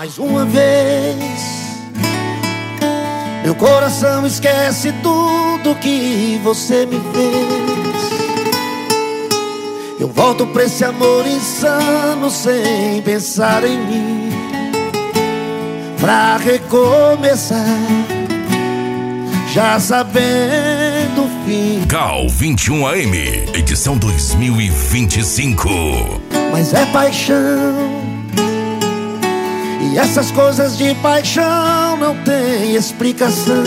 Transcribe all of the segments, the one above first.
Mais uma vez meu coração esquece tudo que você me fez. Eu volto pra esse amor insano sem pensar em mim, pra recomeçar, já sabendo o fim. Gal 21 AM, edição 2025. Mas é paixão, e essas coisas de paixão não tem explicação.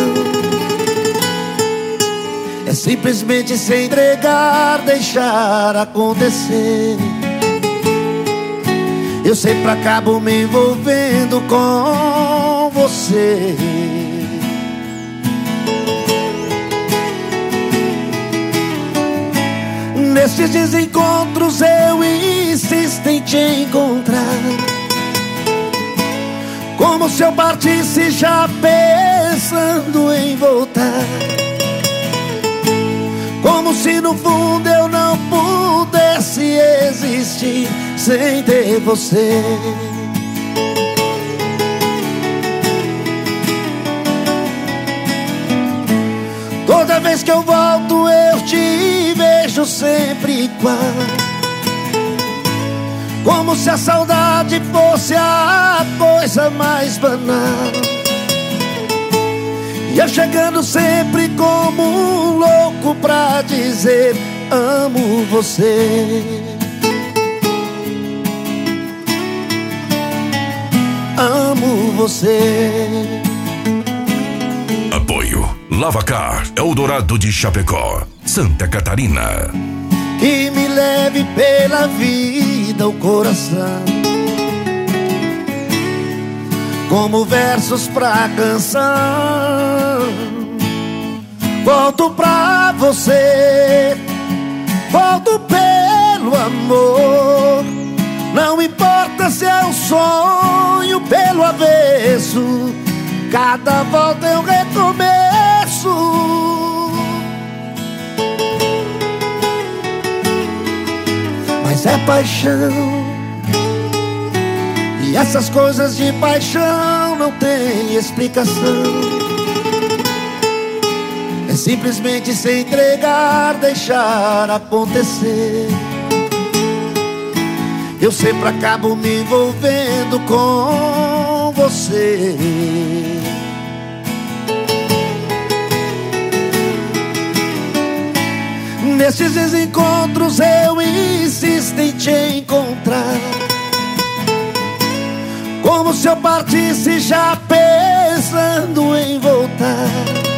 É simplesmente se entregar, deixar acontecer. Eu sempre acabo me envolvendo com você. Nesses desencontros eu insisto em te encontrar, como se eu partisse já pensando em voltar, como se no fundo eu não pudesse existir sem ter você. Toda vez que eu volto eu te vejo sempre igual, como se a saudade fosse a coisa mais banal. E eu chegando sempre como um louco pra dizer amo você. Amo você. Apoio Lavacar, Eldorado de Chapecó, Santa Catarina. E me leve pela vida o coração, como versos pra canção. Volto pra você, volto pelo amor. Não importa se é um sonho pelo avesso, cada volta é um recomeço. Mas é paixão, e essas coisas de paixão não tem explicação. É simplesmente se entregar, deixar acontecer. Eu sempre acabo me envolvendo com você. Nesses desencontros eu insisto em te encontrar, como se eu partisse já pensando em voltar,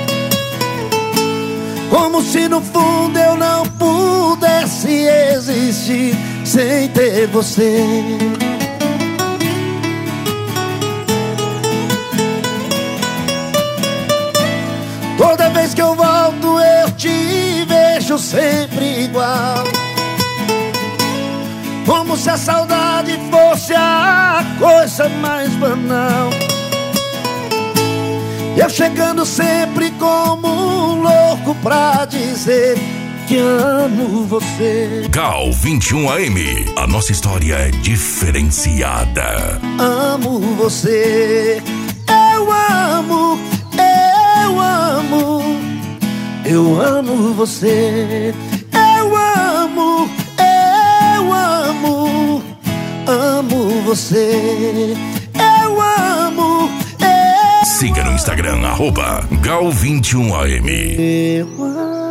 como se no fundo eu não pudesse existir sem ter você. Toda vez que eu volto eu te vejo sempre igual, como se a saudade fosse a coisa mais banal. Eu chegando sempre como um louco pra dizer que amo você. Gal 21 AM, a nossa história é diferenciada. Amo você, eu amo, eu amo, eu amo você. Eu amo, eu amo, amo você. Eu amo, siga no Instagram, @Gal21AM. eu amo.